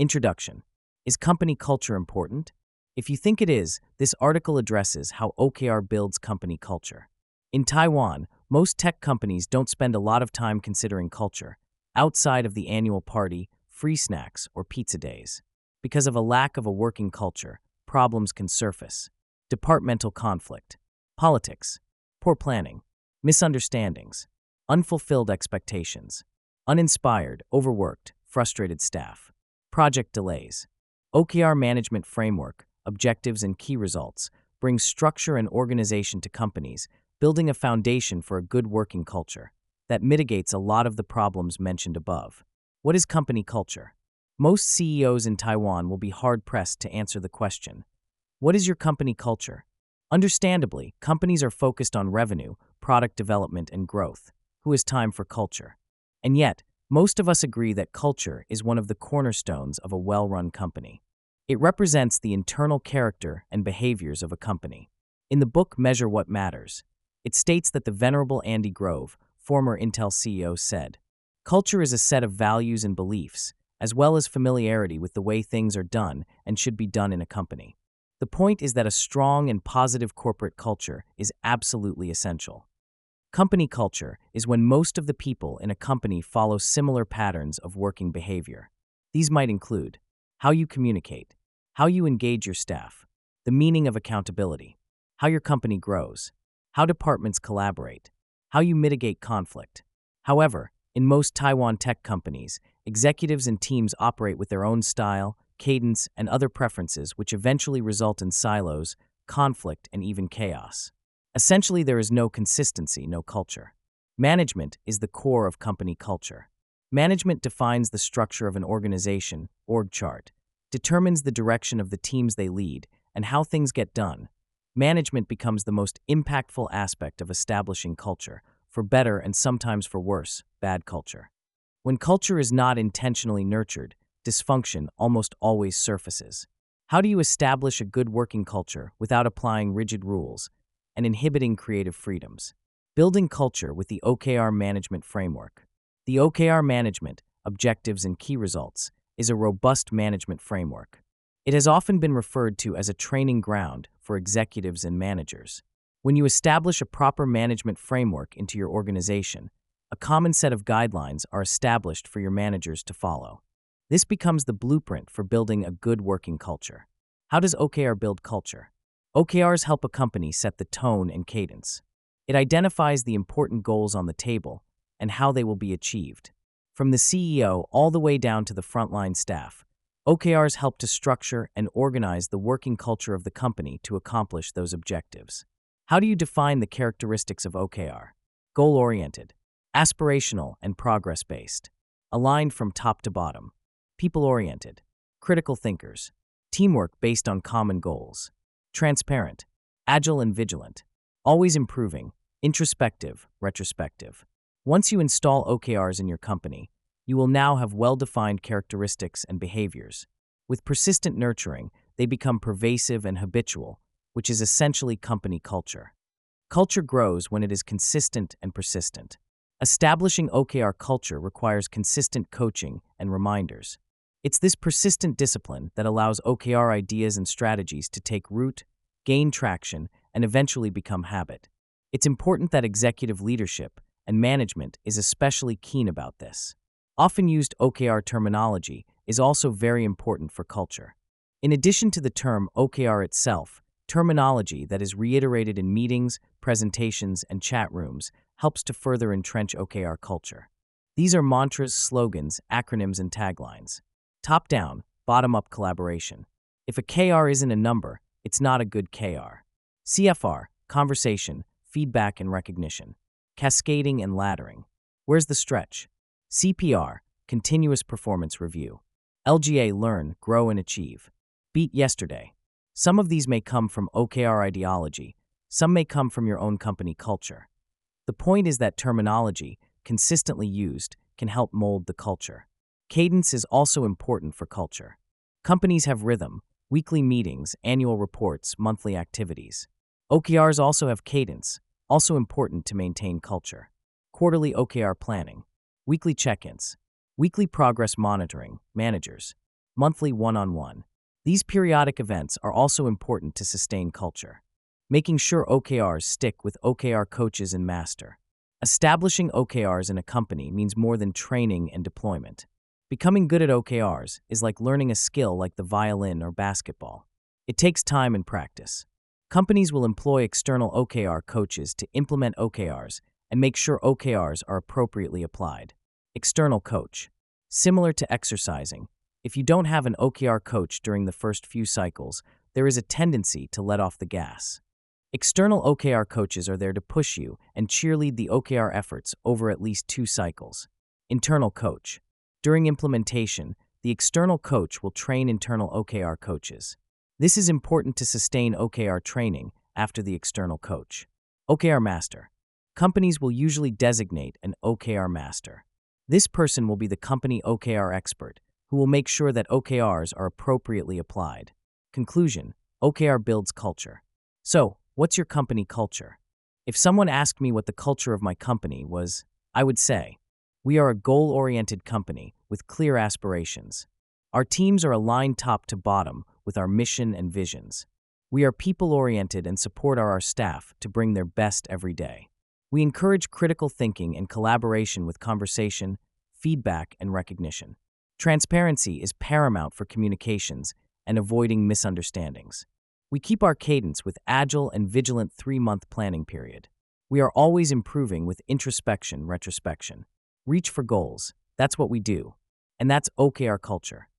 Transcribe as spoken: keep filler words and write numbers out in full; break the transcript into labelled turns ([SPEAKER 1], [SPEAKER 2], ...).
[SPEAKER 1] Introduction. Is company culture important? If you think it is, this article addresses how O K R builds company culture. In Taiwan, most tech companies don't spend a lot of time considering culture, outside of the annual party, free snacks, or pizza days. Because of a lack of a working culture, problems can surface. Departmental conflict, politics, poor planning, misunderstandings, unfulfilled expectations, uninspired, overworked, frustrated staff, project delays. O K R management framework, objectives and key results, brings structure and organization to companies, building a foundation for a good working culture that mitigates a lot of the problems mentioned above. What is company culture? Most C E Os in Taiwan will be hard-pressed to answer the question, what is your company culture? Understandably, companies are focused on revenue, product development, and growth. Who has time for culture? And yet, most of us agree that culture is one of the cornerstones of a well-run company. It represents the internal character and behaviors of a company. In the book Measure What Matters, it states that the Venerable Andy Grove, former Intel C E O, said, "Culture is a set of values and beliefs, as well as familiarity with the way things are done and should be done in a company." The point is that a strong and positive corporate culture is absolutely essential. Company culture is when most of the people in a company follow similar patterns of working behavior. These might include how you communicate, how you engage your staff, the meaning of accountability, how your company grows, how departments collaborate, how you mitigate conflict. However, in most Taiwan tech companies, executives and teams operate with their own style, cadence, and other preferences which eventually result in silos, conflict, and even chaos. Essentially, there is no consistency, no culture. Management is the core of company culture. Management defines the structure of an organization, org chart, determines the direction of the teams they lead, and how things get done. Management becomes the most impactful aspect of establishing culture, for better and sometimes for worse, bad culture. When culture is not intentionally nurtured, dysfunction almost always surfaces. How do you establish a good working culture without applying rigid rules and inhibiting creative freedoms? Building culture with the O K R management framework. The O K R management, objectives and key results, is a robust management framework. It has often been referred to as a training ground for executives and managers. When you establish a proper management framework into your organization, a common set of guidelines are established for your managers to follow. This becomes the blueprint for building a good working culture. How does O K R build culture? O K Rs help a company set the tone and cadence. It identifies the important goals on the table and how they will be achieved. From the C E O all the way down to the frontline staff, O K Rs help to structure and organize the working culture of the company to accomplish those objectives. How do you define the characteristics of O K R? Goal-oriented, aspirational and progress-based, aligned from top to bottom, people-oriented, critical thinkers, teamwork based on common goals, transparent, agile and vigilant, always improving, introspective, retrospective. Once you install O K Rs in your company, you will now have well-defined characteristics and behaviors. With persistent nurturing, they become pervasive and habitual, which is essentially company culture. Culture grows when it is consistent and persistent. Establishing O K R culture requires consistent coaching and reminders. It's this persistent discipline that allows O K R ideas and strategies to take root, gain traction, and eventually become habit. It's important that executive leadership and management is especially keen about this. Often used O K R terminology is also very important for culture. In addition to the term O K R itself, terminology that is reiterated in meetings, presentations, and chat rooms helps to further entrench O K R culture. These are mantras, slogans, acronyms, and taglines. Top-down, bottom-up collaboration. If a K R isn't a number, it's not a good K R. C F R, conversation, feedback, and recognition. Cascading and laddering. Where's the stretch? C P R, continuous performance review. L G A, learn, grow, and achieve. Beat yesterday. Some of these may come from O K R ideology, some may come from your own company culture. The point is that terminology, consistently used, can help mold the culture. Cadence is also important for culture. Companies have rhythm, weekly meetings, annual reports, monthly activities. O K Rs also have cadence, also important to maintain culture. Quarterly O K R planning. Weekly check-ins. Weekly progress monitoring, managers. monthly one-on-one. These periodic events are also important to sustain culture, making sure O K Rs stick with O K R coaches and master. Establishing O K Rs in a company means more than training and deployment. Becoming good at O K Rs is like learning a skill like the violin or basketball. It takes time and practice. Companies will employ external O K R coaches to implement O K Rs and make sure O K Rs are appropriately applied. External coach. Similar to exercising, if you don't have an O K R coach during the first few cycles, there is a tendency to let off the gas. External O K R coaches are there to push you and cheerlead the O K R efforts over at least two cycles. Internal coach. During implementation, the external coach will train internal O K R coaches. This is important to sustain O K R training after the external coach. O K R master. Companies will usually designate an O K R master. This person will be the company O K R expert, who will make sure that O K Rs are appropriately applied. Conclusion: O K R builds culture. So, what's your company culture? If someone asked me what the culture of my company was, I would say, we are a goal-oriented company with clear aspirations. Our teams are aligned top to bottom with our mission and visions. We are people-oriented and support our, our staff to bring their best every day. We encourage critical thinking and collaboration with conversation, feedback, and recognition. Transparency is paramount for communications and avoiding misunderstandings. We keep our cadence with agile and vigilant three-month planning period. We are always improving with introspection, retrospection. Reach for goals. That's what we do. And that's O K R culture.